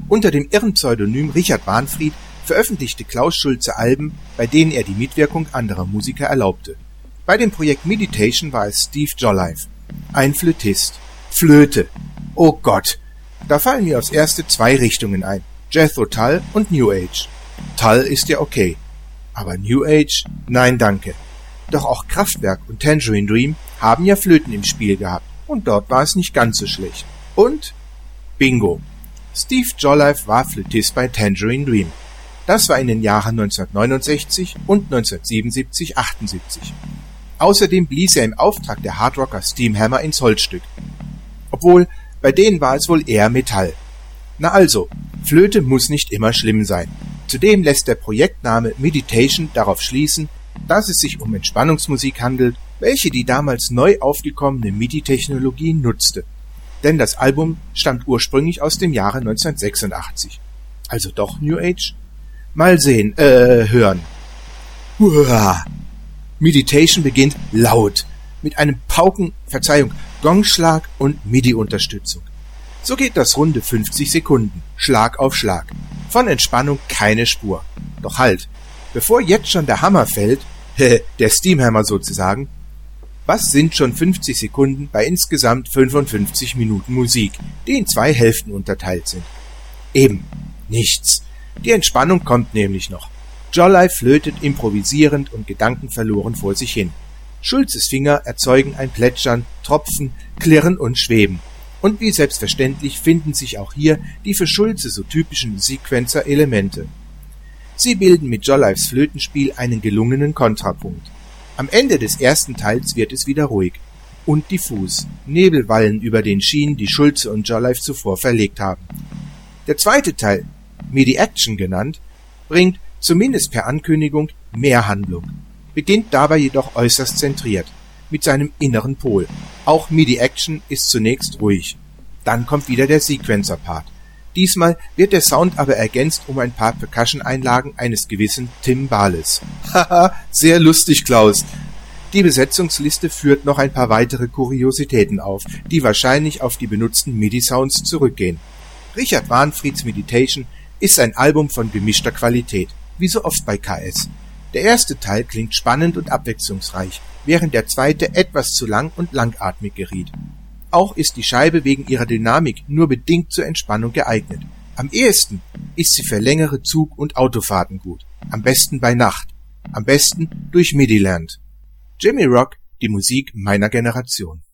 Unter dem irren Pseudonym Richard Wahnfried veröffentlichte Klaus Schulze Alben, bei denen er die Mitwirkung anderer Musiker erlaubte. Bei dem Projekt Meditation war es Steve Jolliffe, ein Flötist. Flöte. Oh Gott. Da fallen mir aufs Erste zwei Richtungen ein. Jethro Tull und New Age. Tull ist ja okay. Aber New Age? Nein, danke. Doch auch Kraftwerk und Tangerine Dream haben ja Flöten im Spiel gehabt. Und dort war es nicht ganz so schlecht. Und? Bingo. Steve Jolliffe war Flötist bei Tangerine Dream. Das war in den Jahren 1969 und 1977-78. Außerdem blies er im Auftrag der Hardrocker Steamhammer ins Holzstück. Obwohl, bei denen war es wohl eher Metall. Na also, Flöte muss nicht immer schlimm sein. Zudem lässt der Projektname Meditation darauf schließen, dass es sich um Entspannungsmusik handelt, welche die damals neu aufgekommene MIDI-Technologie nutzte. Denn das Album stammt ursprünglich aus dem Jahre 1986. Also doch New Age? Mal sehen, hören. Uah. Meditation beginnt laut, mit einem Gongschlag und MIDI-Unterstützung. So geht das runde 50 Sekunden, Schlag auf Schlag. Von Entspannung keine Spur. Doch halt, bevor jetzt schon der Hammer fällt, der Steamhammer sozusagen, was sind schon 50 Sekunden bei insgesamt 55 Minuten Musik, die in zwei Hälften unterteilt sind? Eben, nichts. Die Entspannung kommt nämlich noch. Jolliffe flötet improvisierend und gedankenverloren vor sich hin. Schulzes Finger erzeugen ein Plätschern, Tropfen, Klirren und Schweben. Und wie selbstverständlich finden sich auch hier die für Schulze so typischen Sequencer-Elemente. Sie bilden mit Jolliffes Flötenspiel einen gelungenen Kontrapunkt. Am Ende des ersten Teils wird es wieder ruhig und diffus. Nebel wallen über den Schienen, die Schulze und Jolliffe zuvor verlegt haben. Der zweite Teil, MIDI-Action genannt, bringt, zumindest per Ankündigung, mehr Handlung, beginnt dabei jedoch äußerst zentriert, mit seinem inneren Pol. Auch MIDI-Action ist zunächst ruhig. Dann kommt wieder der Sequencer-Part. Diesmal wird der Sound aber ergänzt um ein paar Percussion-Einlagen eines gewissen Timbales. Haha, sehr lustig, Klaus. Die Besetzungsliste führt noch ein paar weitere Kuriositäten auf, die wahrscheinlich auf die benutzten MIDI-Sounds zurückgehen. Richard Wahnfrieds Meditation ist ein Album von gemischter Qualität, wie so oft bei KS. Der erste Teil klingt spannend und abwechslungsreich, während der zweite etwas zu lang und langatmig geriet. Auch ist die Scheibe wegen ihrer Dynamik nur bedingt zur Entspannung geeignet. Am ehesten ist sie für längere Zug- und Autofahrten gut. Am besten bei Nacht. Am besten durch MIDI lernt. Jimmy Rock, die Musik meiner Generation.